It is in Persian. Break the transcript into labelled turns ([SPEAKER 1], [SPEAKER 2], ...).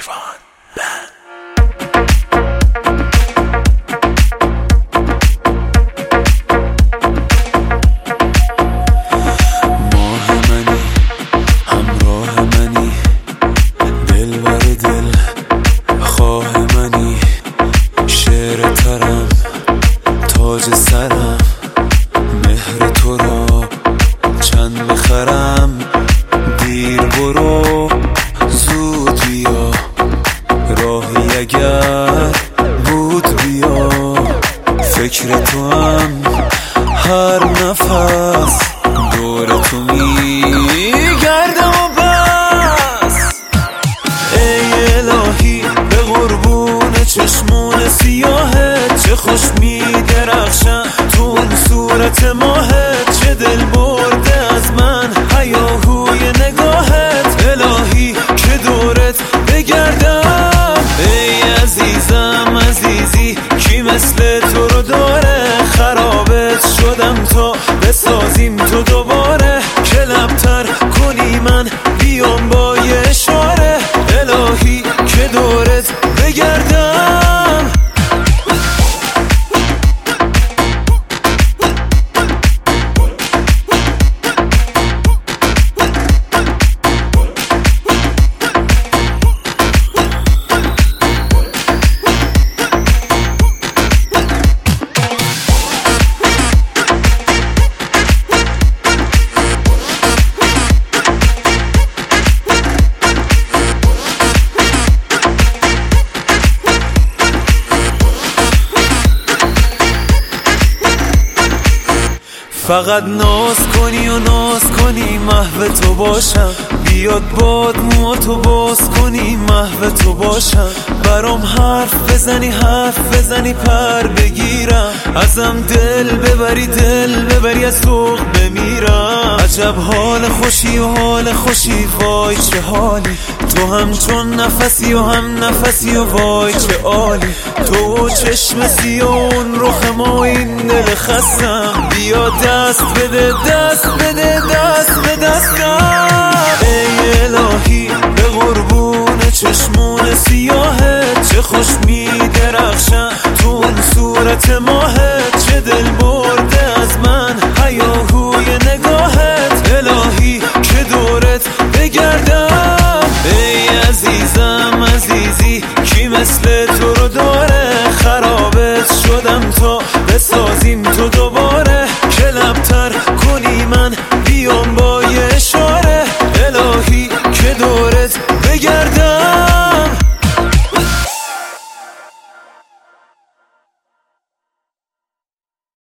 [SPEAKER 1] کیوان بند.
[SPEAKER 2] تاج سرم مهر تو را چند بخرم، دیر برو زود بیا، راهی اگر بود بیا، فکر تو هم هر نفس دور تو میگردم و بس. ای الهی به قربون چشمون سیاهت، چه خوش میدرخشن تو اون صورت ماهت، چه دل برده از من هیاهوی نگاهت. الهی که دورت بگردم، ای عزیزم عزیزی کی مثل تو رو داره، خرابت شدم تا بسازیم تو دوباره، که لبتر کنی من بیام با یه اشاره. الهی که دورت بگردم. فقط ناز کنی و ناز کنی محو تو باشم، بیاد باد موهاتو باز کنی محو تو باشم، برام حرف بزنی پر بگیرم، ازم دل ببری از ذوق بمیرم. عجب حال خوشی و حال خوشی، وای چه حالی، تو هم چون نفسی و هم نفسی و وای چه عالی، تو چشم سیون رخ ما این دل خستم، بیا دست بده دست به دستم. ای الهی به قربون چشمون سیاهت، چه خوش میدرخشن تو اون صورت ماهت، چه دل برد